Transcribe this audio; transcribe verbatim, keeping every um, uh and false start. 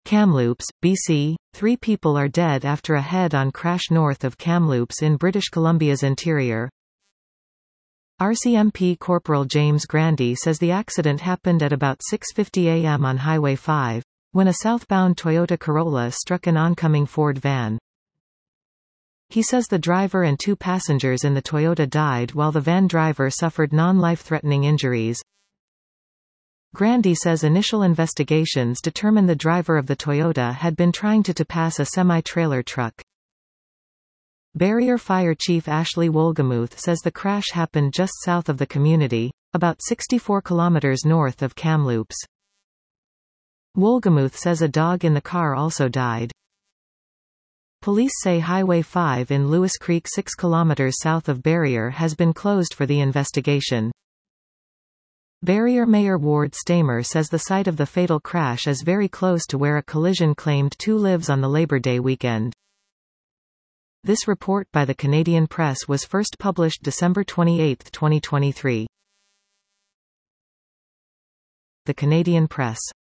Kamloops, B C. Three people are dead after a head-on crash north of Kamloops in British Columbia's interior. R C M P Corporal James Grandy says the accident happened at about six fifty a m on Highway five, when a southbound Toyota Corolla struck an oncoming Ford van. He says the driver and two passengers in the Toyota died while the van driver suffered non-life-threatening injuries. Grandy says initial investigations determine the driver of the Toyota had been trying to, to pass a semi-trailer truck. Barrier Fire Chief Ashley Wolgemuth says the crash happened just south of the community, about sixty-four kilometers north of Kamloops. Wolgemuth says a dog in the car also died. Police say Highway five in Lewis Creek six kilometers south of Barrier has been closed for the investigation. Barrier Mayor Ward Stamer says the site of the fatal crash is very close to where a collision claimed two lives on the Labor Day weekend. This report by the Canadian Press was first published December twenty-eighth, twenty twenty-three. The Canadian Press.